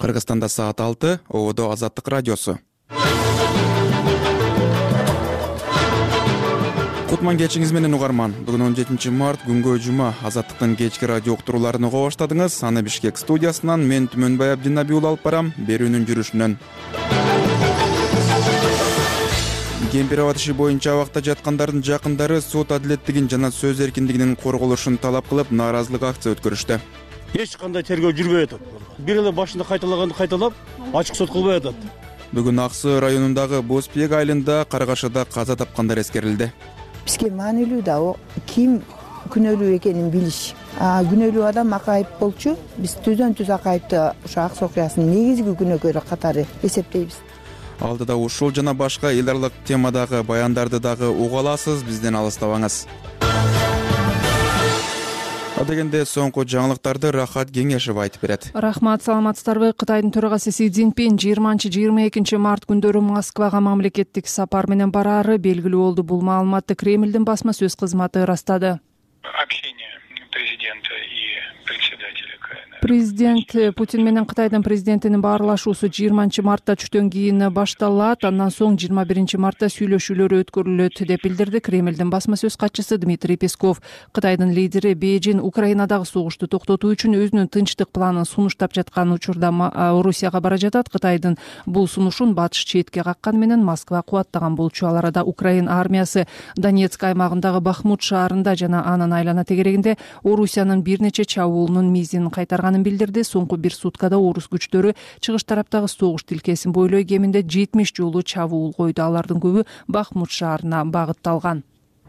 Кыргызстанда саат 6, Ободо Азаттык радиосу. Кутман кечиңиз менен угарман. Бүгүн 17 март күнгө жума. Азаттыктын кечки радио уктурууларын уга баштадыңыз. Аны Бишкек студиясынан мен Түмөнбай Абдинабиул алып барам. Берүүнүн жүрүшүнөн. Кемпирабад иши боюнча абакта жаткандардын жакындары сот адилеттигин жана сөз эркиндигинин корголушун талап кылып, нааразылык акция өткөрүштү. Эч кандай тергөө жүрбөй атат. Бир эле башында кайталаганды кайталап, ачык сот кылбай атат. Бүгүн Аксы районундагы Бозбек айылында каргашада каза тапкандар эскерилди. Бизге маанилүү да ким күнөөлүү экенин билиш. Күнөөлүү адам акайып болчу. Биз түздөн түз акайыпты ошо Аксы окуясынын негизги күнөөкөрү катары эсептейбиз. Алдыда ушул жана башка эл аралык темадагы баяндарды дагы уга аласыз, бизден алыстабаңыз. Адегенде соңку жаңылыктарды Рахат Кеңешев айтып берет. Рахмат, саламатсыздарбы? Кытайдын төрагасы Си Цзиньпин 20-22 март күндөрү Москвага мамлекеттик сапар менен бараары белгилүү болду. Бул маалыматты Кремлдин басма сөз кызматы ырастады. Общение президента и председателя. Президент Путин менен Кытайдын президентинин баарлашуусу 20 мартта түштөн кийин башталат. Андан соң 21 мартта сүйлөшүүлөр өткөрүлөт деп билдирди Кремлдин басма сөз катчысы Дмитрий Песков. Кытайдын лидери Бейжин Украинадагы согушту токтотуу үчүн өзүнүн тынчтык планын сунуштап жаткан учурда Орусияга бара жатат. Кытайдын бул сунушун батыш четке какканы менен Москва кубаттаган болчу. Ал арада Украина армиясы Донецк аймагындагы Бахмут шаарында жана анын айлана тегерегинде Орусиянын бир нече чабуулунун мизин кайтарганын билдирди. Соңку бир суткада орус күчтөрү чыгыш тараптагы согуш тилкесин бойлой кеминде 70 жолу чабуул койду. Алардын көбү Бахмут шаарына багытталган.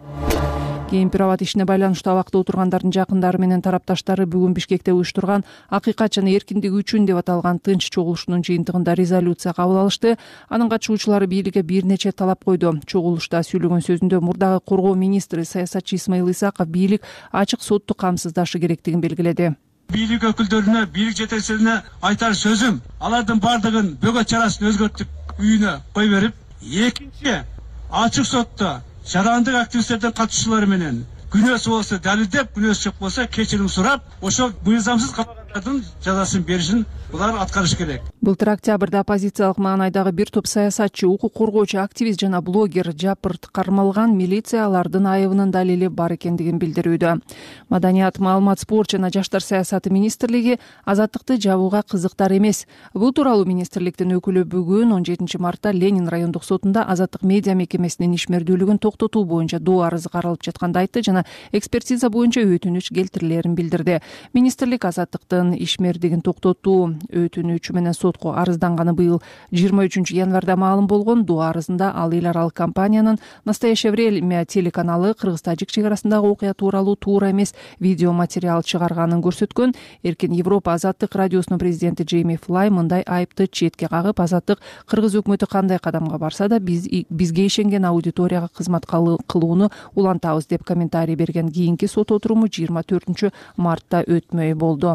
Кемпирабад ишине байланыштуу абакта отургандардын жакындары менен тарапташтары бүгүн Бишкекте уюштурган акыйкат жана эркиндик үчүн деп аталган тынч чогулушунун жыйынтыгында резолюция кабыл алышты. Анын катышуучулары бийликке бир нече талап койду. Чогулушта сүйлөгөн сөзүндө мурдагы коргоо министри саясатчы Исмаил Исаков бийлик ачык сотту камсыздашы керектигин белгиледи. Бийлик өкүлдөрүнө, бийлик жетекчилерине айтар сөзүм, алардын бардыгын бөгөт чарасын өзгөртүп үйүнө кой берип, экинчи ачык сотто жарандык активисттердин катышуулары менен күнөөсү болсо далилдеп, күнөөсү жок болсо кечирим сурап, ошол мыйзамсыз камагандардын жазасын беришин булар аткарыш керек. Былтыр октябрда оппозициялык маанайдагы бир топ саясатчы, укук коргоочу, активист жана блогер жапырт кармалган. Милиция алардын айыбынын далили бар экендигин билдирүүдө. Маданият, маалымат, спорт жана жаштар саясаты министрлиги азаттыкты жабууга кызыктар эмес. Бул тууралуу министрликтин өкүлү бүгүн 17 мартта Ленин райондук сотунда азаттык медиа мекемесинин ишмердүүлүгүн токтотуу боюнча доо арызы каралып жатканды айтты жана экспертиза боюнча өтүнүч келтирилерин билдирди. Министрлик азаттыктын ишмердигин токтотуу өтүнүчү менен сотко арызданганы быйыл 23 январда маалым болгон. Доо арызында ал эл аралык компаниянын Настоящее время телеканалы Кыргыз-Тажик чек арасындагы окуя тууралуу туура эмес видео материал чыгарганын көрсөткөн. Эркин Европа азаттык радиосунун президенти Джейми Флай мындай айыпты четке кагып, азаттык Кыргыз өкмөтү кандай кадамга барса да бизге ишенген аудиторияга кызмат кылууну улантабыз деп комментарий берген. Кийинки сот отуруму 24 мартта өтмөй болду.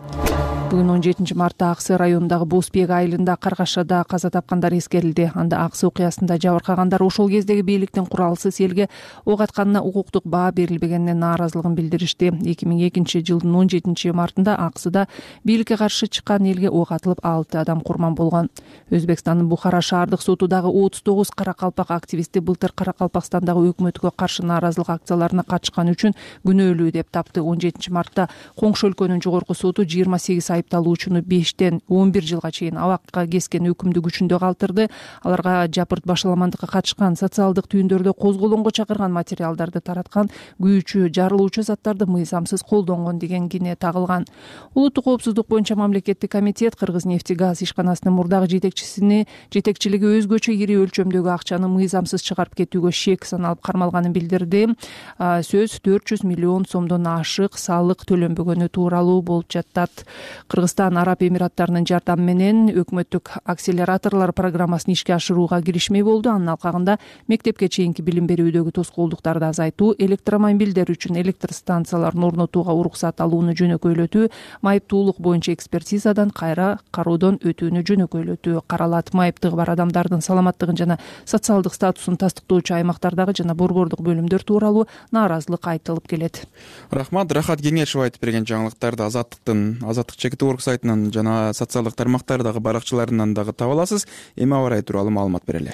Бүгүн 17 мартта Аксы районундагы Бозбек айылында каргашада каза тапкандар эскерилди. Анда Аксы окуясында жабыркагандар ошол кездеги бийликтин куралсыз элге ок атканына укуктук баа берилбегенине нааразылыгын билдиришти. 2002 жылдын 17 мартында Аксыда бийликке каршы чыккан элге ок атылып 6 адам курман болгон. Өзбекстандын Бухара шаардык соту дагы 39 каракалпак активисти былтыр Каракалпакстандагы өкмөткө каршы нааразылык акцияларына катышкан үчүн күнөөлүү деп тапты. 17 мартта коңшу өлкөнүн жогорку соту 28 айыпталуучуну 5-тен 11 жылга чейин абакка кескен өкүмдү күчүндө калтырды. Аларга жапырт башаламандыкка катышкан, социалдык түйүндөрдө козголоңго чакырган материалдарды тараткан, күйүүчү, жарылуучу заттарды мыйзамсыз колдонгон деген кине тагылган. Улуттук коопсуздук боюнча мамлекеттик комитет Кыргыз-нефтегаз ишканасынын мурдагы жетекчилиги өзгөчө ири өлчөмдөгү акчаны мыйзамсыз чыгарып кетүүгө шек саналып кармалганын билдирди. Сөз 400 миллион сомдон ашык салык төлөнбөгөнү тууралуу болуп жатат. Кыргызстан Араб Эмираттарынын жардамы менен өкмөттүк акселераторлор программасын ишке ашырууга киришмей болду. Анын алкагында мектепке чейинки билим берүүдөгү тоскоолдуктарды азайтуу, электромобилдер үчүн электр станцияларын орнотууга уруксат алууну жөнөкөйлөтүү, майыптуулук боюнча экспертизадан кайра кароодон өтүүнү жөнөкөйлөтүү каралат. Майыптыгы бар адамдардын саламаттыгын жана социалдык статусун тастыктоочу аймактардагы жана борбордук бөлүмдөр тууралуу нааразылык айтылып келет. Рахмат, Рахат Кеңешев айтып берген жаңылыктарды азаттык Actu.org сайтынан жана социалдык тармактардагы баракчаларынан дагы таба аласыз. Эми аба ырайы тууралуу маалымат берели.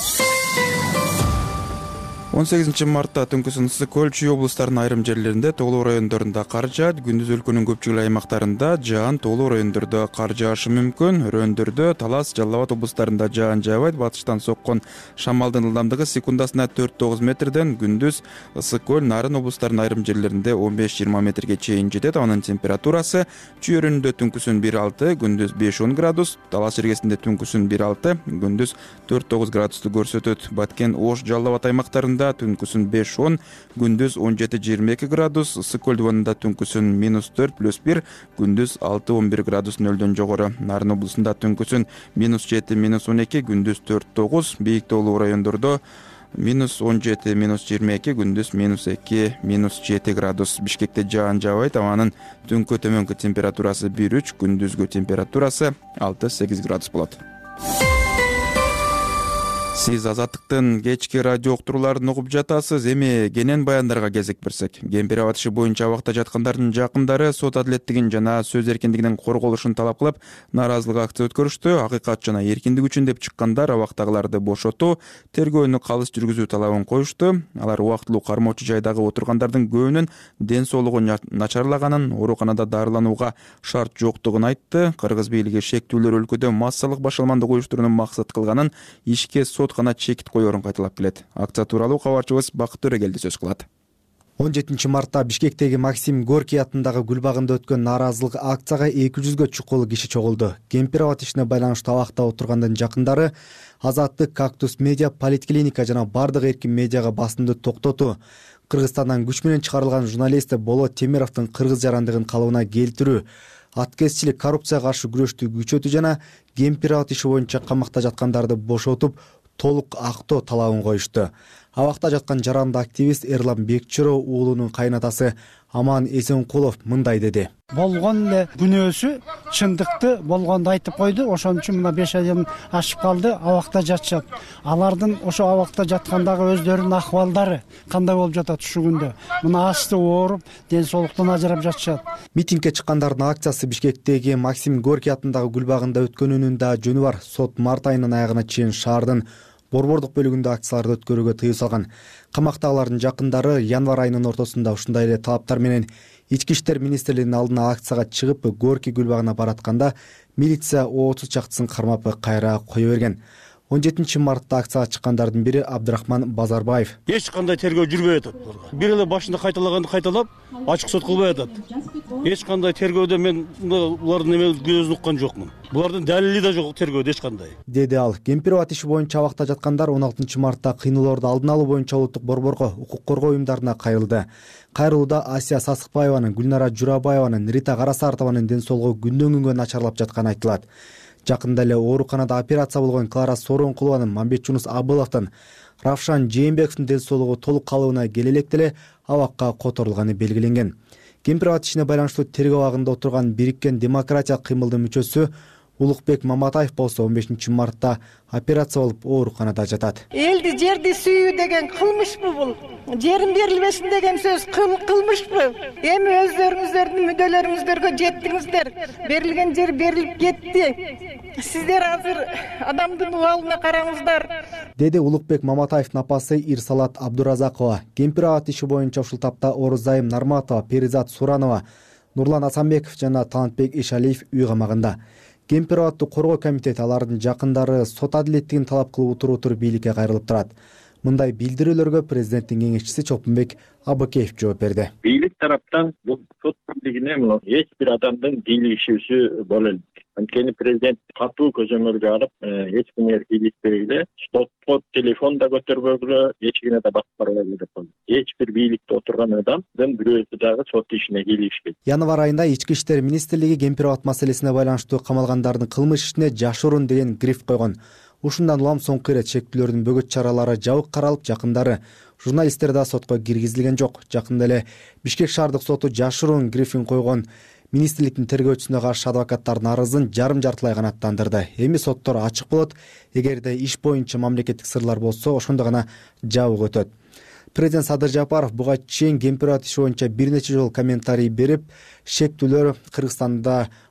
18 мартта түнкүсүн ысык көл, Чүй облустарынын айрым жерлеринде, Тоолуу райондорунда кар жаат. Күндүз өлкөнүн көпчүлүк аймактарында жаан, Тоолуу райондордо кар жаашы мүмкүн. Өрөөндөрдө, Талас, Жалал Абад облустарында жаан жаабайт. Батыштан соккон шамалдын ылдамдыгы секундасына 4-9 метрден. Күндүз ысык көл, Нарын облустарынын айрым жерлеринде 15-20 метрге чейин жетет. Анын температурасы Чүй өрөөнүндө түнкүсүн 1-6, күндүз 5-10 градус, Талас жергесинде түнкүсүн 1-6, күндүз 4-9 градусту көрсөтөт. Баткен, Ош, Жалал Абад аймактарында түнкүсүн 5-10, күндүз 17-22 градус, ысык көл дубанында түнкүсүн -4+1, күндүз 6-11 градус нөлдөн жогору. Нарын облусунда түнкүсүн -7-12, күндүз 4-9, бийик Тоолуу райондордо -17, -22, күндүз -2, -7 градус. Бишкекте жаан жаабайт, абанын түнкү төмөнкү температурасы 1-3, күндүзгү температурасы 6-8 градус болот. Сиз Азаттыктын кечки радио уктурууларын угуп жатасыз. Эми кенен баяндарга кезек берсек. Кемпир Аба иши боюнча абакта жаткандардын жакындары сот адилеттигин жана сөз эркиндигинин корголушун талап кылып, нааразылык акция өткөрүштү. Акыйкат жана эркиндик үчүн деп чыккандар абактагыларды бошотуу, тергөөнү калыс жүргүзүү талабын коюшту. Алар убактылуу кармоочу жайдагы отургандардын көбүнүн ден соолугу начарлаганын, ооруканада дарыланууга шарт жоктугун айтты. Кыргыз бийлиги шектүүлөр өлкөдө массалык башаламандык уюштурууну максат кылганын, ишке соткана чекит коерун кайталап келет. Акция тууралуу кабарчыбыз Бакыт Төрөгелди сөз кылат. 17 мартта Бишкектеги Максим Горький атындагы гүл багында өткөн нааразылык акцияга 200гө чукул киши чогулду. Кемпир Аба ишине байланыштуу абакта отургандын жакындары Азаттык, Кактус медиа, Политклиника жана бардык эркин медиага басымды токтотуу, Кыргызстандан күч менен чыгарылган журналист Болот Темировдун кыргыз жарандыгын калыбына келтирүү, аткезчилик, коррупцияга каршы күрөштү күчөтүү жана Кемпир Аба иши боюнча камакта жаткандарды бошотуп, толук актоо талабын коюшту. Абакта жаткан жаранды активист Эрлан Бекчиро уулунун кайнатасы Аман Эсенкулов мындай деди. Болгон эле күнөөсү чындыкты болгонду айтып койду. Ошон үчүн мына 5 айдан ашып калды, абакта жатышат. Алардын ошо абакта жаткандагы өздөрүнүн акыбалдары кандай болуп жатат ушул күндө? Мына асты ооруп, ден соолуктан ажырап жатышат. Митингге чыккандардын акциясы Бишкектеги Максим Горький атындагы гүл багында өткөнүнүн да жөнү бар. Сот март айынын аягына чейин шаардын борбордук бөлүгүндө акцияларды өткөрүүгө тыюу салган. Камактагылардын жакындары январь айынын ортосунда ушундай эле талаптар менен Ички иштер министрлигинин алдына акцияга чыгып, Горький гүл багына баратканда милиция 30 чактысын кармап кайра кое берген. 17 мартта акцияга чыккандардын бири Абдрахман Базарбаев. Эч кандай тергөө жүрбөй атат. Бир эле башында кайталаганды кайталап, ачык сот кылбай атат. Эч кандай тергөөдө мен булардын эме көзүн уккан жокмун. Булардын далили да жок тергөөдө эч кандай. Деди ал. Кемпир Аба иши боюнча абакта жаткандар 16 мартта кыйноолорду алдын алуу боюнча улуттук борборго, укук коргоо уюмдарына кайрылды. Кайрылууда Асия Сасыкбаеванын, Гүлнара Журабаеванын, Рита Карасартованын ден соолугу күндөн күнгө начарлап жатканы айтылат. Жакында эле ооруканада операция болгон Клара Соронкулованын, Мамбет Жунус Абыловдун, Равшан Жээнбековдун ден соолугу толук калыбына келе электе эле абакка которулганы белгиленген. Кемпир Аба ишине байланыштуу тергөө абагында отурган Бириккен демократиялык кыймылдын мүчөсү Улукбек Маматаев болсо 15 мартта операция болуп ооруканада жатат. Элди жерди сүйүү деген кылмышпы бул? Жерин берилбесин деген сөз кылмышпы? Эми өздөрүңүздөрдүн мүдөлөрүңүздөргө жеттиңиздер. Берилген жер берилип кетти. Сиздер азыр адамдын убалына караңыздар. Деди Улукбек Маматаевдин апасы Ирсалат Абдуразакова. Кемпир Аба иши боюнча ушул тапта Орузайым Нарматова, Перизат Суранова, Нурлан Асанбеков жана Талантбек Ишалиев үй камагында. Кемпир Абадты коргоо комитети алардын жакындары сот адилеттигин талап кылып отуруп бийликке кайрылып турат. Мындай билдирүүлөргө президенттин кеңешчиси Чолпонбек Абыкеев жооп берди. Бийлик тараптан бул сот бийлигине эч бир адамдын кийлигишүүсү боло элек. Анткени президент катуу көзөмөлгө алып, эч кимге кийлигишпегиле, сотко телефон да көтөрбөгүлө, эч кимге да басып барбагыла деп койду. Эч бир бийликте отурган адамдын бирөөсү дагы сот ишине кийлигишпейт. Январь айында Ички иштер министрлиги Кемпир Аба маселесине байланыштуу камалгандардын кылмыш ишине жашыруун деген гриф койгон. Ушундан улам соңку ирет шектүүлөрдүн бөгөт чаралары жабык каралып, жакындары журналисттер да сотко киргизилген жок. Жакында эле Бишкек шаардык соту жашыруун грифин койгон министрликтин тергөөчүсүнө каршы адвокаттардын арызын жарым-жартылай канааттандырды. Эми соттор ачык болот. Эгерде иш боюнча мамлекеттик сырлар болсо, ошондо гана жабык өтөт. Президент Садыр Жапаров буга чейин Кемпир Аба иши боюнча бир нече жолу комментарий берип, шектүүлөр Кыргызстанда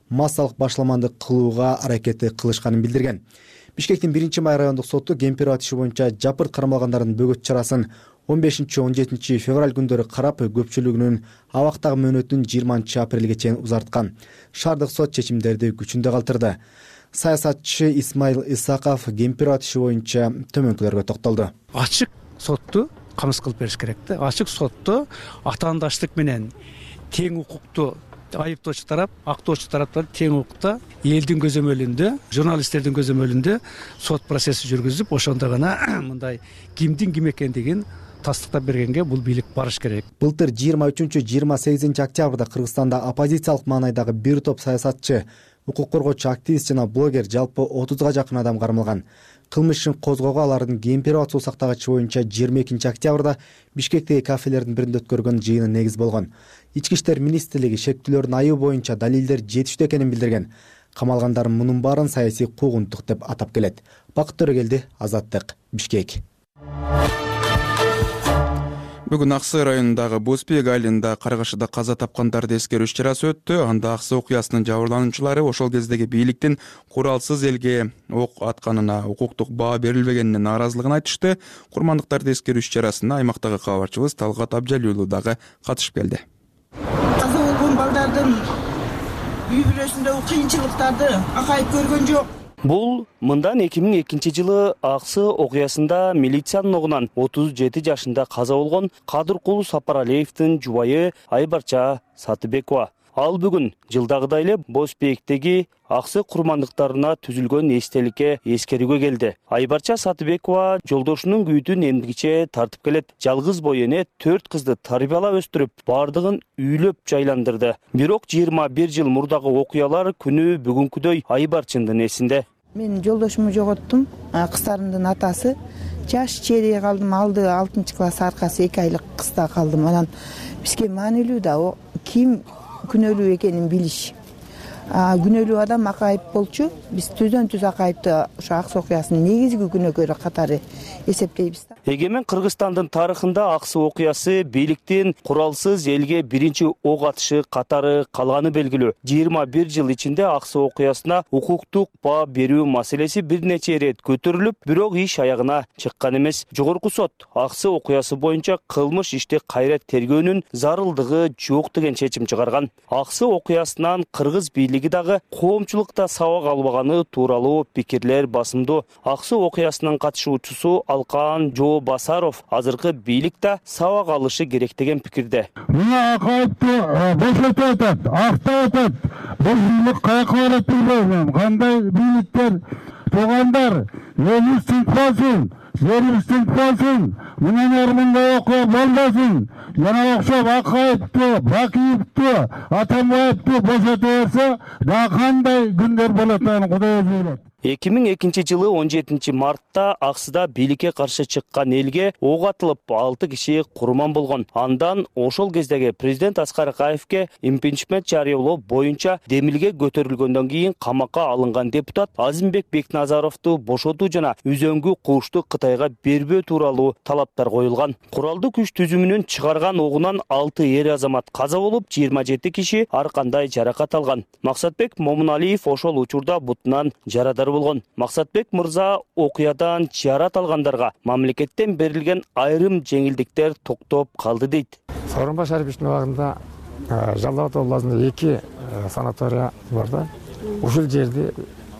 массалык башламандык кылууга аракети кылышканын билдирген. Бишкектин 1-май райондук соту Кемпирабад иши боюнча жапырт кармалгандардын бөгөт чарасын 15-17 февраль күндөрү карап, көпчүлүгүнүн абактагы мөөнөтүн 20 апрелге чейин узарткан. Шаардык сот чечимдерди күчүндө калтырды. Саясатчы Исмаил Исаков Кемпирабад иши боюнча төмөнкүлөргө токтолду. Ачык сотту камсыз кылып бериш керек да. Ачык сотто атаандаштык менен тең укукту айыптоочу тарап, актоочу тараптар тең укукта элдин көзөмөлүндө, журналисттердин көзөмөлүндө сот процесси жүргүзүп, ошондо гана мындай кимдин ким экендигин тастыктап бергенге бул бийлик барыш керек. Былтыр 23-28 октябрда Кыргызстанда оппозициялык маанайдагы бир топ саясатчы, укук коргоочу активист жана блогер жалпы 30га жакын адам кармалган. Кылмыш ишин козгоого алардын Кемпирабад суу сактагычы боюнча 22 октябрда Бишкектеги кафелердин биринде өткөргөн жыйыны негиз болгон. Ички иштер министрлиги шектүүлөрдүн айыбы боюнча далилдер жетиштүү экенин билдирген. Камалгандардын мунун баарын саясий куугунтук деп атап келет. Бакыт Төрөгелди, Азаттык, Бишкек. Бүгүн Аксы районундагы Боспек айылында каргашыда каза тапкандарды эскерүү иш-чарасы өттү. Анда Аксы окуясынын жабырлануучулары ошол кездеги бийликтин куралсыз элге ок атканына, укуктук баа берилбегенине нааразылыгын айтышты. Курмандыктарды эскерүү иш-чарасына аймактагы кабарчыбыз Талгат Абжалиулу дагы катышып келди. Каза болгон балдардын үй бүлөсүндөгү кыйынчылыктарды акайып көргөн жок. Бул мындан 2002 жылы Аксы окуясында милициянын огунан 37 жашында каза болгон Кадыркул Сапаралиевдин жубайы Айбарча Сатыбекова. Ал бүгүн жылдагыдай эле Боспектеги Аксы курмандыктарына түзүлгөн эстеликке эскерүүгө келди. Айбарча Сатыбекова жолдошунун күйүтүн эмгиче тартып келет. Жалгыз бой эне 4 кызды тарбиялап өстүрүп, бардыгын үйлөп жайландырды. Бирок 21 жыл мурдагы окуялар күнү бүгүнкүдөй Айбарчындын эсинде. Мен жолдошумду жоготтум. Кыздарымдын атасы жаш чейре калдым. Алды 6-класс аркасы 2 айлык кызда калдым. Анан бизге маанилүү да ким күнөөлүү экенин билиш. Күнөөлүү адам акайып болчу. Биз түздөн-түз акайыпты ошо Аксы окуясынын негизги күнөөкөрү катары эсептейбиз. Эгемен Кыргызстандын тарыхында Аксы окуясы бийликтин куралсыз элге биринчи ок атышы катары калганы белгилүү. 21 жыл ичинде Аксы окуясына укуктук баа берүү маселеси бир нече ирет көтөрүлүп, бирок иш аягына чыккан эмес. Жогорку сот Аксы окуясы боюнча кылмыш ишти кайра тергөөнүн зарылдыгы жок деген чечим чыгарган. Аксы окуясынан кыргыз бийлиги дагы коомчулукта сабак албаганы тууралуу пикирлер басымдуу. Аксы окуясынын катышуучусу Алкан Жоо Басаров азыркы бийликте сабак алышы керек деген пикирде. Мына акайыпты бошотуп атат, актап атат. Бул бийлик каяка барат билбейм. Кандай бийликтер, туугандар, элибиз тынчпасын, жерибиз тынчпасын, мындан ары мындай окуя болбосун. Жана окшоп акайыпты, Бакиевди, Атамбаевди бошотуп берсе, да кандай күндөр болот аны Кудай өзү билет. 2002 жылы 17 мартта Аксыда бийликке каршы чыккан элге ок атылып 6 киши курман болгон. Андан ошол кездеги президент Аскар Акаевке импичмент жарыялоо боюнча демилге көтөрүлгөндөн кийин камакка алынган депутат Азимбек Бекназаровду бошотуу жана үзөңгү куушту Кытайга бербөө тууралуу талаптар коюлган. Куралдуу күч түзүмүнүн чыгарган огунан 6 эр азамат каза болуп, 27 киши ар кандай жаракат алган. Максатбек Момуналиев ошол учурда бутунан жарадар болгон. Максатбек мырза окуядан жарат алгандарга мамлекеттен берилген айрым жеңилдиктер токтоп калды дейт. Сооронбай Шариповичтин убагында Жалал Абад областында 2 санатория бар да. Ушул жерди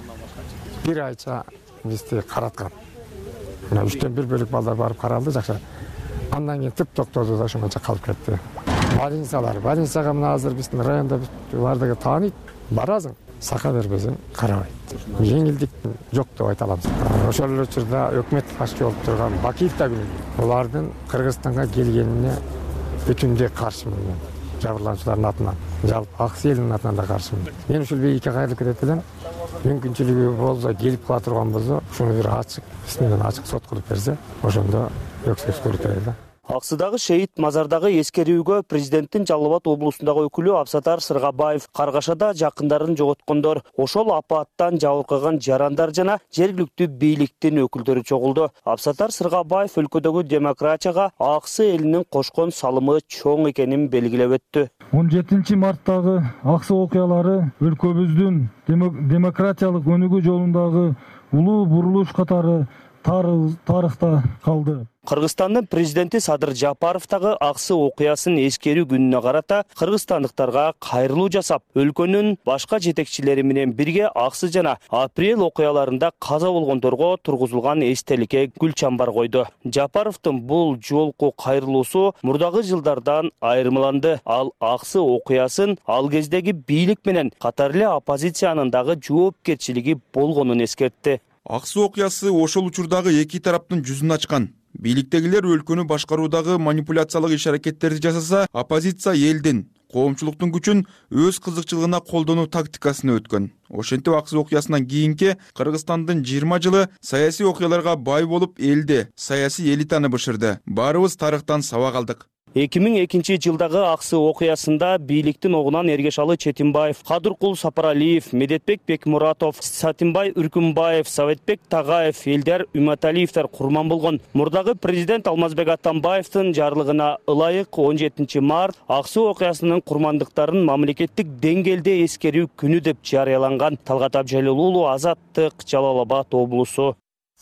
бир айча бизди караткан. Мына 3-төн 1 бөлүк балдар барып каралды жакшы. Андан кийин тып токтоду да ошондо калып кетти. Больницага мына азыр биздин районда бардыгы тааныйт. Барасың, сака бербесең карабайт. Жеңилдик жок деп айта аламыз. Ошол эле учурда өкмөт башчы болуп турган Бакиев да күнөө. Булардын Кыргызстанга келгенине бүтүндөй каршымын. Жабырлануучулардын атынан, жалпы Аксы элинин атынан да каршымын. Мен ушул бийликке кайрылып кетет элем. Мүмкүнчүлүгү болсо келип кала турган болсо, ушуну бир ачык, биз менен ачык сот кылып берсе, ошондо өксөз көрүтөйт да. Аксыдагы шейит мазардагы эскерүүгө президенттин Жалал Абад облусундагы өкүлү Абсатар Сыргабаев, Каргашада жакындарын жоготкондор, ошол апаттан жабыркаган жарандар жана жергиликтүү бийликтин өкүлдөрү чогулду. Абсатар Сыргабаев өлкөдөгү демократияга Аксы элинин кошкон салымы чоң экенин белгилеп өттү. 17 марттагы аксы окуялары өлкөбүздүн демократиялык өнүгүү жолундагы улуу бурулуш катары тарыхта калды. Кыргызстандын президенти Садыр Жапаров дагы аксы окуясын эскерүү күнүнө карата кыргызстандыктарга кайрылуу жасап, өлкөнүн башка жетекчилери менен бирге аксы жана апрель окуяларында каза болгондорго тургузулган эстеликке гүл чамбар койду. Жапаровдун бул жолку кайрылуусу мурдагы жылдардан айырмаланды. Ал аксы окуясын ал кездеги бийлик менен катар эле оппозициянын дагы жоопкерчилиги болгонун эскертти. Аксы окуясы ошол учурдагы эки тараптын жүзүн ачкан. Бийликтегилер өлкөнү башкаруудагы манипуляциялык иш-аракеттерди жасаса, оппозиция элдин, коомчулуктун күчүн өз кызыкчылыгына колдонуу тактикасына өткөн. Ошентип аксы окуясынан кийинки Кыргызстандын 20 жылы саясий окуяларга бай болуп элди, саясий элитаны бышырды. Баарыбыз тарыхтан сабак алдык. 2002 жылдагы аксы окуясында бийликтин огунан Эргешалы Четимбаев, Кадыркул Сапаралиев, Медетбек Бекмуратов, Сатимбай Үркүмбаев, Советбек Тагаев, Элдар Үматалиевдер курман болгон. Мурдагы президент Алмазбек Атамбаевдин жарлыгына ылайык 17 март аксы окуясынын курмандыктарын мамлекеттик деңгээлде эскерүү күнү деп жарыяланган. Талгат Абжалил уулу, Азаттык, Жалал Абад облусу.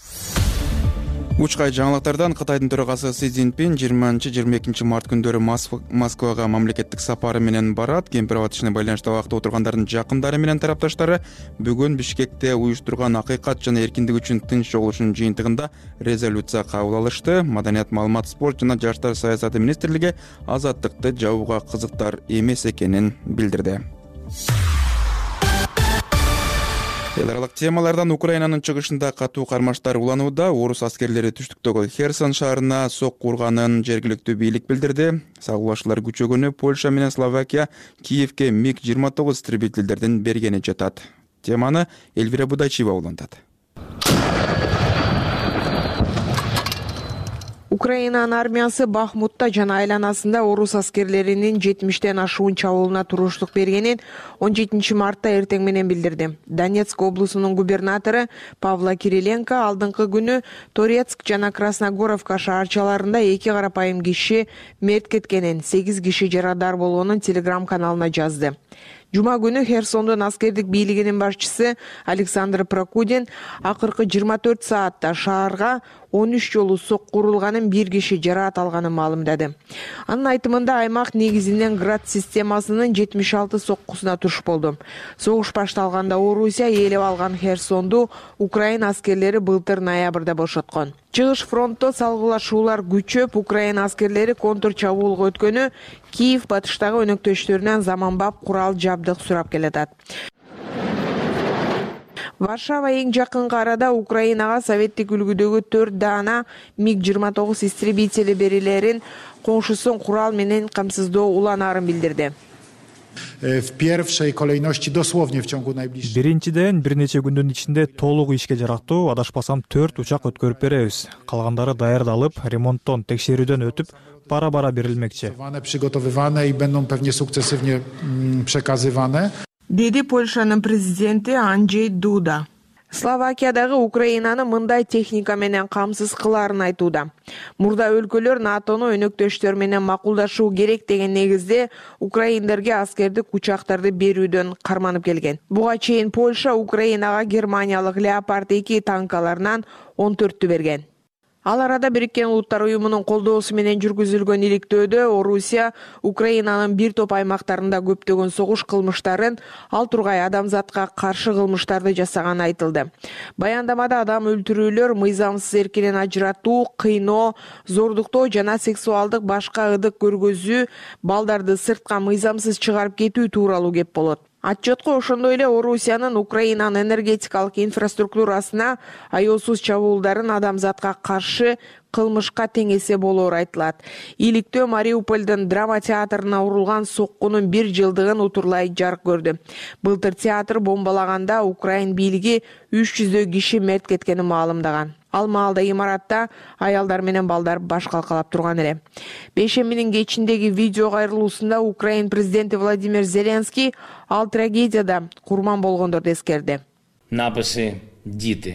Учкай жаңылыктардан Кытайдын төрагасы Си Цзиньпин 20-22 март күндөрү Москвага мамлекеттик сапары менен барат. Кемпир-Абад ишине байланыштуу абакта отургандардын жакындары менен тарапташтары бүгүн Бишкекте уюштурган акыйкат жана эркиндик үчүн тынч жогулушунун жыйынтыгында резолюция кабыл алышты. Маданият, маалымат, спорт жана жаштар саясаты министрлиги азаттыкты жабууга кызыктар эмес экенин билдирди. Эл аралык темалардан Украинанын чыгышында катуу кармаштар уланууда. Орус аскерлери түштүктөгү Херсон шаарына сокку урганын жергиликтүү бийлик билдирди. Сагылашуулар күчөгөнү Польша менен Словакия Киевке МиГ-29 истребительдердин бергени жатат. Теманы Эльвира Будайчиева улантат. Украинанын армиясы Бахмутта жана айланасында орус аскерлеринин 70тен ашуун чабуулуна туруштук бергенин 17 мартта эртең менен билдирди. Донецк облусунун губернатору Павла Кириленко алдыңкы күнү Торецк жана Красногоровка шаарчаларында 2 карапайым киши мерт кеткенин, 8 киши жарадар болгонун телеграм-каналына жазды. Жума күнү Херсондун аскердик бийлигинин башчысы Александр Прокудин акыркы 24 саатта шаарга 13 жолу сокку урулганын, 1 киши жараат алганын маалымдады. Анын айтымында аймак негизинен град системасынын 76 соккусуна туш болду. Согуш башталганда Орусия ээлеп алган Херсонду Украина аскерлери былтыр ноябрда бошоткон. Чыгыш фронтто салгылашуулар күчөп, Украина аскерлери контур чабуулга өткөнү Киев батыштагы өнөктөштөрүнөн заманбап курал жабдык сурап келатат. Варшава эң жакынкы арада Украинага советтик үлгүдөгү 4 даана МиГ-29 истребители берилерин коңшусун курал менен камсыздоо уланаарын билдирди. В pierwszej kolejności dosłownie w ciągu najbliższych. Биринчиден бир нече күндүн ичинде толук ишке жарактуу, адашпасам 4 учак өткөрүп беребиз. Калгандары даярдалып, ремонттон, текшерүүдөн өтүп, бара-бара берилмекчи. Przygotowywane i będą pewnie sukcesywnie przekazywane. Деди Польшанын президенти Анджей Дуда. Словакиядагы Украинаны мындай техника менен камсыз кылаарын айтууда. Мурда өлкөлөр НАТОну өнөктөштөр менен макулдашуу керек деген негизде украиндерге аскердик учактарды берүүдөн карманып келген. Буга чейин Польша Украинага германиялык Leopard 2 танкаларынан 14-тү берген. Ал арада Бириккен Улуттар уюмунун колдоосу менен жүргүзүлгөн иликтөөдө Орусия Украинанын бир топ аймактарында көптөгөн согуш кылмыштарын, ал тургай адамзатка каршы кылмыштарды жасаганы айтылды. Баяндамада адам өлтүрүүлөр, мыйзамсыз эркинен ажыратуу, кыйноо, зордуктоо жана сексуалдык башка ыдык көргөзүү, балдарды сыртка мыйзамсыз чыгарып кетүү тууралуу кеп болот. Отчетко ошондой эле Орусиянын Украинанын энергетикалык инфраструктурасына аяосуз чабуулдарын адамзатка каршы кылмышка тең эсе болоору айтылат. Иликтөө Мариупольдун драма театрына урулган соккунун 1 жылдыгын утурлай жарык көрдү. Былтыр театр бомбалаганда Украин бийлиги 300 киши мерт кеткенин маалымдаган. Ал маалда имаратта аялдар менен балдар баш калкалап турган эле. Бейшембинин кечиндеги видео кайрылуусунда Украин президенти Владимир Зеленский ал трагедияда курман болгондорду эскерди. Написи «Діти».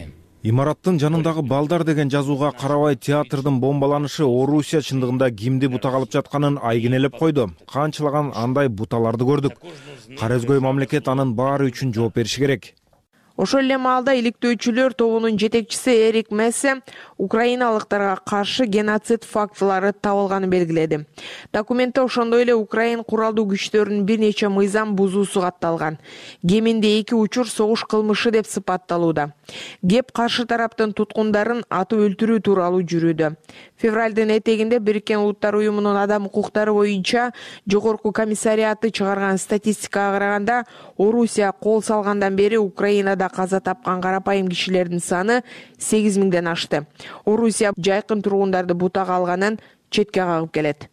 Имараттын жанындагы балдар деген жазууга карабай театрдын бомбаланышы Орусия чындыгында кимди бутага алып жатканын айгинелеп койду. Канчалаган андай буталарды көрдүк. Кара өзгөй мамлекет анын баары үчүн жооп бериши керек. Ошол эле маалда иликтөөчүлөр тобунун жетекчиси Эрик Мессе украиналыктарга каршы геноцид фактылары табылганын белгиледи. Документте ошондой эле Украин куралдуу күчтөрүнүн бир нече мыйзам бузуусу катталган. Кеминде 2 учур согуш кылмышы деп сыпатталууда. Кеп каршы тараптын туткундарын атып өлтүрүү тууралуу жүрүүдө. Февралдын этегинде Бириккен Улуттар уюмунун адам укуктары боюнча жогорку комиссариаты чыгарган статистикага караганда, Орусия кол салгандан бери Украинада каза тапкан карапайым кишилердин саны 8000ден ашты. Орусия жайкын тургундарды бутага алганын четке кагып келет.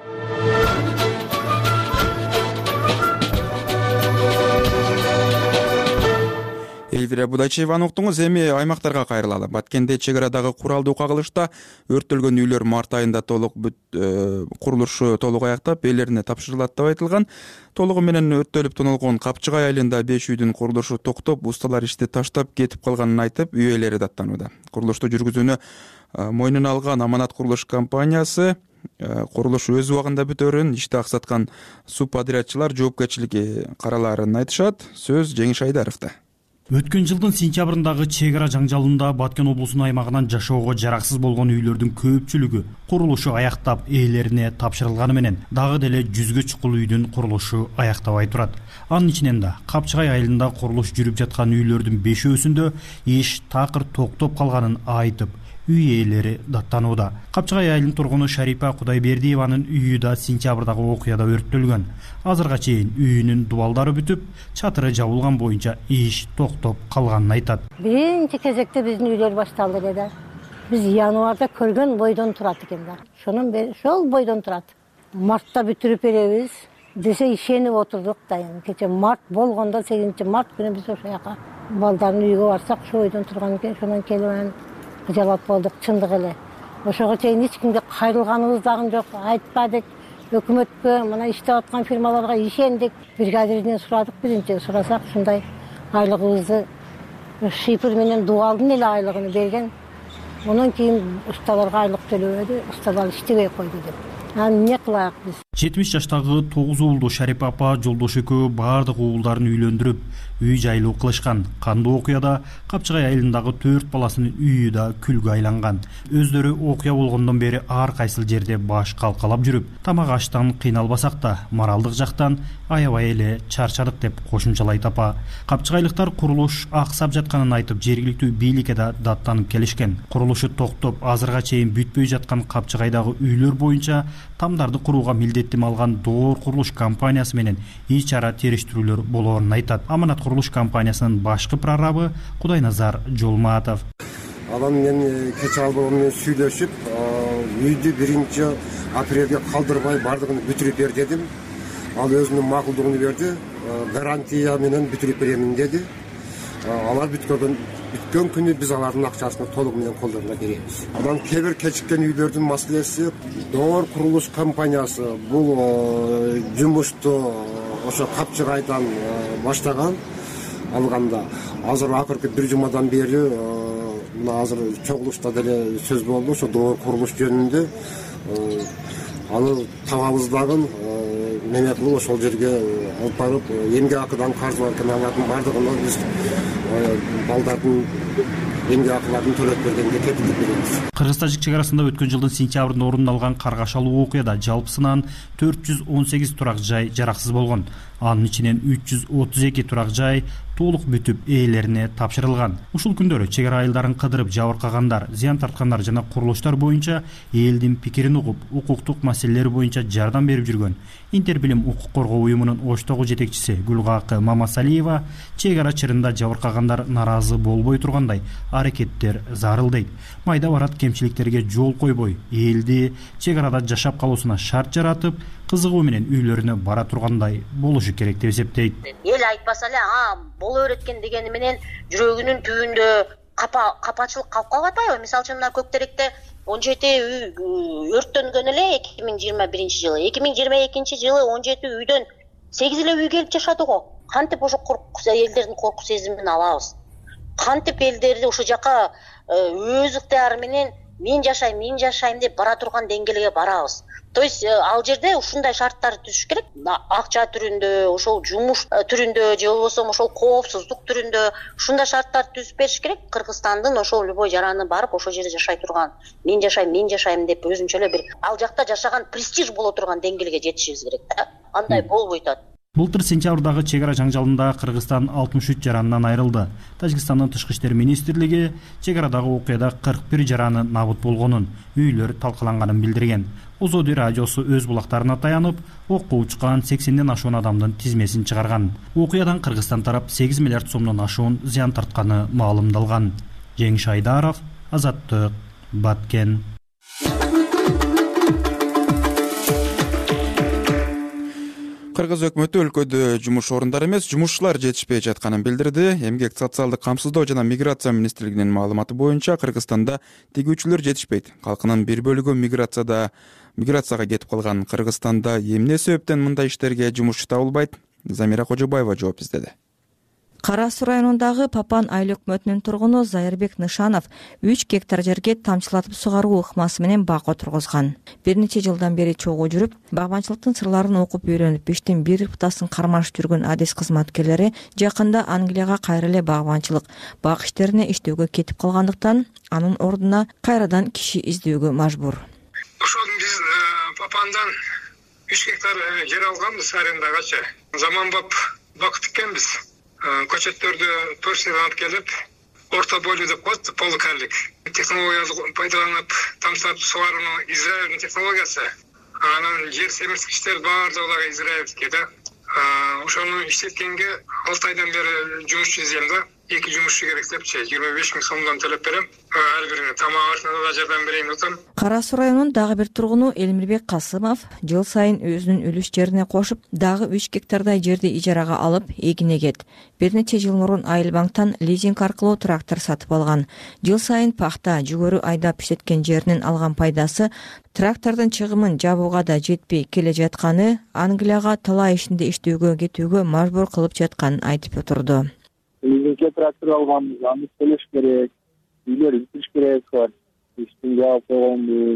Эльвира Будайчееваны уктуңуз. Эми аймактарга кайрылалы. Баткенде чек арадагы куралдуу кагылышта өрттөлгөн үйлөр март айында курулушу толук аяктап, ээлерине тапшырылат деп айтылган. Толугу менен өрттөлүп тонулгон Капчыгай айылында 5 үйдүн курулушу токтоп, усталар ишти таштап кетип калганын айтып, үй ээлери даттанууда. Курулушту жүргүзүүнү мойнуна алган Аманат курулуш компаниясы курулуш өз убагында бүтөрүн, ишти аксаткан субподрядчылар жоопкерчилиги караларын айтышат. Сөз Жеңиш Айдаровдо. Өткөн жылдын сентябрындагы чек ара жаңжалында Баткен облусунун аймагынан жашоого жараксыз болгон үйлөрдүн көпчүлүгү курулушу аяктап, ээлерине тапшырылганы менен дагы деле 100гө чукул үйдүн курулушу аяктабай турат. Анын ичинен да Капчыгай айылында курулуш жүрүп жаткан үйлөрдүн 5-өсүндө иш такыр токтоп калганын айтып, үй ээлери даттанууда. Капчыгай айылынын тургуну Шарипа Кудайбердиеванын үйү да сентябрдагы окуяда өрттөлгөн. Азырга чейин үйүнүн дубалдары бүтүп, чатыры жабылган боюнча иш токтоп калганын айтат. Биринчи кезекте биздин үйлөр башталды эле. Биз январда көргөн бойдон турат экен да. Ошол бойдон турат. Мартта бүтүрүп беребиз десе ишенип отурдук да. Кече март болгондо 8 март күнү биз ошол жака балдардын үйгө барсак, ошо бойдон турган экен. Ошондон келип жалап болдук, чындык эле. Ошого чейин эч кимге кайрылганыбыз дагы жок, айтпадык. Өкмөткө, мына иштеп аткан фирмаларга ишендик. Бригадирден сурадык, биринчи сурасак, ушундай айлыгыбызды шифр менен дубалдын эле айлыгын берген. Онон кийин усталарга айлык төлөбөдү, усталар иштебей койду деп. Эмне кылайык биз? 70 жаштагы 9 уулду Шарипа апа жолдош экөө баардык уулдарын үйлөндүрүп, үй жайлуу кылышкан. Кандуу окуяда Капчыгай айылындагы 4 баласынын үйү да күлгө айланган. Өздөрү окуя болгондон бери ар кайсыл жерде баш калкалап жүрүп, тамак аштан кыйналбасак да, моралдык жактан аябай эле чарчадык деп кошумчалайт апа. Капчыгайлыктар курулуш аксап жатканын айтып, жергиликтүү бийликке да даттанып келишкен. Курулушу токтоп, азырга чейин бүтпөй жаткан Капчыгайдагы үйлөр боюнча тамдарды курууга милдеттим алган Доор курулуш компаниясы менен ич ара териштирүүлөр болоорун айтат. Аманат курулуш компаниясынын башкы прорабы Кудайназар Жолматов. Анан мен кече албагым менен сүйлөшүп, үйдү 1 апрелге калдырбай бардыгын бүтүрүп бер дедим. Ал өзүнүн макулдугун берди, гарантия менен бүтүрүп беремин деди. Алар бүткөн күнү биз алардын акчасын толугу менен колдоруна беребиз. Анан кээ бир кечиккен үйлөрдүн маселеси Доор курулуш компаниясы бул жумушту ошо Капчыгайдан баштаган алганда. Азыр акыркы 1 жумадан бери мына азыр чогулушта деле сөз болду ошо Доор курулуш жөнүндө. Аны табабыз дагы неме кылып ошол жерге алып барып, эмгек акыдан каржы бар экен, алардын бардыгын биз балдардын эмгек акыларын төлөп бергенге кепилдик беребиз. Кыргыз-Тажик чек арасында өткөн жылдын сентябрында орун алган каргашалуу окуяда жалпысынан 418 турак жай жараксыз болгон. Анын ичинен 332 турак жай толук бүтүп ээлерине тапшырылган. Ушул күндөрү чек ара айылдарын кыдырып жабыркагандар, зыян тарткандар жана курулуштар боюнча элдин пикирин угуп, укуктук маселелери боюнча жардам берип жүргөн Интербилим укук коргоо уюмунун Оштогу жетекчиси Гүлгакы Мамасалиева чек ара чырында жабыркагандар наразы болбой тургандай аракеттер зарыл дейт. Майда барат кемчиликтерге жол койбой, элди чек арада жашап калуусуна шарт жаратып, кызыгуу менен үйлөрүнө бара тургандай болушу керек деп эсептейт. Эл айтпаса эле, боло берет экен дегени менен жүрөгүнүн түбүндө капачылык калып калбайт атпайбы? Мисалы үчүн мына Көктөрөктө 17 үй өрттөнгөн эле 2021 жылы. 2022 жылы 17 үйдөн 8 эле үй келип жашады го. Кантип ошо элдердин корку сезимин алабыз? кантип элдерди ушул жака өз ыктыяры менен мен жашайм деп бара турган деңгээлге барабыз. То есть ал жерде ушундай шарттар түзүш керек. Акча түрүндө, ошол жумуш түрүндө же болбосо ошол коопсуздук түрүндө ушундай шарттар түзүп бериш керек. Кыргызстандын ошол любой жараны барып ошол жерде жашай турган, мен жашайм деп өзүнчө эле бир ал жакта жашаган престиж боло турган деңгээлге жетишибиз керек да. Андай болбой атат. Былтыр сентябрдагы чек ара жаңжалында Кыргызстан 63 жаранынан айрылды. Тажикстандын тышкы иштер министрлиги чек арадагы окуяда 41 жараны набыт болгонун, үйлөр талкаланганын билдирген. Озоди радиосу өз булактарына таянып, окко учкан 80ден ашуун адамдын тизмесин чыгарган. Окуядан Кыргызстан тарап 8 миллиард сомдон ашуун зыян тартканы маалымдалган. Жеңиш Айдаров, Азаттык, Баткен. Кыргыз өкмөтү өлкөдө жумуш орундары эмес, жумушчулар жетишпей жатканын билдирди. Эмгек социалдык камсыздоо жана миграция министрлигинин маалыматы боюнча Кыргызстанда тигүүчүлөр жетишпейт. Калкынын бир бөлүгү миграцияга кетип калган. Кыргызстанда эмне себептен мындай иштерге жумушчу табылбайт? Замира Кожобаева жооп издеди. Кара Суу районундагы Папан айыл өкмөтүнүн тургуну Зайырбек Нышанов 3 гектар жерге тамчылатып сугаруу ыкмасы менен бак отургузган. Бир нече жылдан бери чогуу жүрүп, багбанчылыктын сырларын окуп үйрөнүп, иштин бир ыптасын кармашып жүргөн адис кызматкерлери жакында Англияга кайра эле багбанчылык, бак иштерине иштөөгө кетип калгандыктан анын ордуна кайрадан киши издөөгө мажбур. Ошол биз Папандан 3 гектар жер алганбыз арендагачы. Заманбап бак тиккенбиз. Көчөттөрдү алып келип, орто бойлуу деп коет, полукарлик. Технологияны пайдаланып, тамчылатып сугарууну Израилдин технологиясы. Анан жер семирткичтер баардыгы израильдики да. Ошону иштеткенге 6 айдан бери жумушчу издейм да. 2 жумушчу керек депчи, 25 000 сомдон төлөп берем. Ар бирине тамак ашына да жардам берейин деп атам. Кара Суу районунун дагы бир тургуну Элмирбек Касымов жыл сайын өзүнүн үлүш жерине кошуп, дагы 3 гектардай жерди ижарага алып, эгин эгет. Бир нече жыл мурун Айыл банктан лизинг аркылуу трактор сатып алган. Жыл сайын пахта, жүгөрү айдап иштеткен жеринен алган пайдасы трактордун чыгымын жабууга да жетпей келе жатканы, Англияга талай ишинде иштөөгө кетүүгө мажбур кылып жатканын айтып отурду. Лизингге трактор алганбыз, аны төлөш керек, үйлөр бүтүш керек бар. Иштин жаап койгонбуз.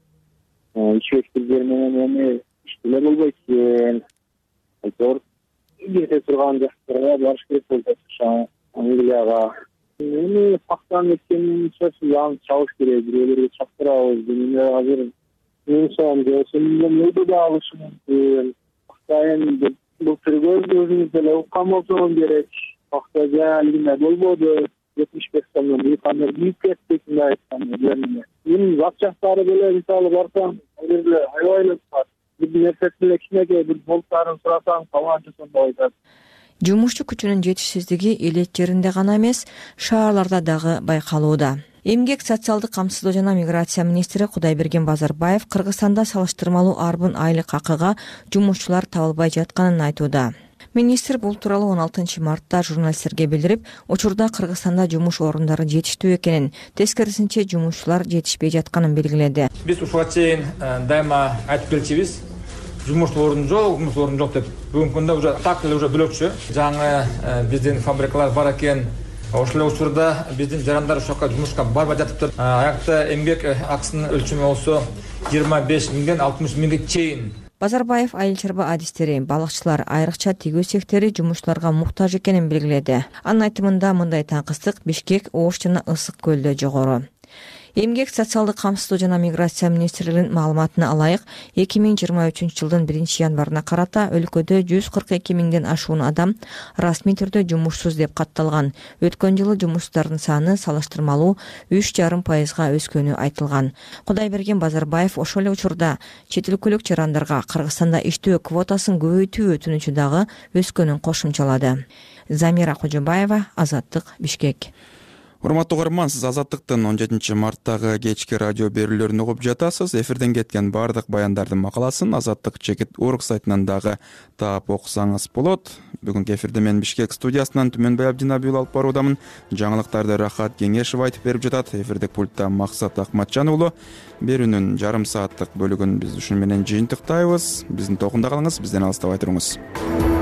Ишектилер менен эми иштеле болбойт экен. Айтор кете турган жактарга барыш керек болот. Англияга. Эми пахтаны экенин аны чабыш керек, бирөөлөргө чаптырабыз. Эми азыр инсан жосунун өйдө да алышы мүмкүн. Пахтайын бул түргөз өзүңүз деле уккан болсоңуз керек. Пахта жаалыгына болбоду. 75 сомдон бийкандар бийип кеттик мындай айтканда. Эми зат жактары деле мисалы барсаң, ал жерде аябай эле бар. Бир нерсесин кичинекей бир болттарын сурасаң, таланчы сонда айтат. Жумушчу күчүнүн жетишсиздиги элет жеринде гана эмес, шаарларда дагы байкалууда. Эмгек социалдык камсыздоо жана миграция министри Кудайберген Базарбаев Кыргызстанда салыштырмалуу арбын айлык акыга жумушчулар табылбай жатканын айтууда. Министр бул тууралуу 16 мартта журналисттерге билдирип, учурда Кыргызстанда жумуш орундары жетиштүү экенин, тескерисинче жумушчулар жетишпей жатканын белгиледи. Биз ушуга чейин дайыма айтып келчүбүз. Жумуш орун жок деп. Бүгүнкү күндө уже так эле уже бөлөкчү. Жаңы биздин фабрикалар бар экен. Ошол учурда биздин жарандар ошока жумушка барбай жатыптыр. Аякта эмгек акысынын өлчөмү болсо 25 миңден 60 миңге чейин. Базарбаев айыл чарба адистери, балыкчылар, айрыкча тигүү сектори жумушчуларга муктаж экенин белгиледи. Анын айтымында мындай таңкыстык Бишкек, Ош жана Ысык көлдө жогору. Эмгек социалдык камсыздоо жана миграция министрлигинин маалыматына алайык, 2023 жылдын 1 январына карата өлкөдө 142 миңден ашуун адам расмий түрдө жумушсуз деп катталган. Өткөн жылы жумушсуздардын саны салыштырмалуу 3,5% өскөнү айтылган. Кудайберген Базарбаев ошол эле учурда чет өлкөлүк жарандарга Кыргызстанда иштөө квотасын көбөйтүү өтүнүчү дагы өскөнүн кошумчалады. Замира Кожобаева, Азаттык, Бишкек. Урматтуу угарман, сиз Азаттыктын 17 марттагы кечки радио берүүлөрүн угуп жатасыз. Эфирден кеткен бардык баяндардын макаласын Азаттык Чекит.org сайтынан дагы таап окусаңыз болот. Бүгүнкү эфирде мен Бишкек студиясынан Түмөнбай Абдинабиул алып баруудамын. Жаңылыктарды Рахат Кеңешев айтып берип жатат. Эфирдик пультта Максат Акматжан уулу. Берүүнүн жарым сааттык бөлүгүн биз ушуну менен жыйынтыктайбыз. Биздин токунда калыңыз, бизден алыстабай туруңуз.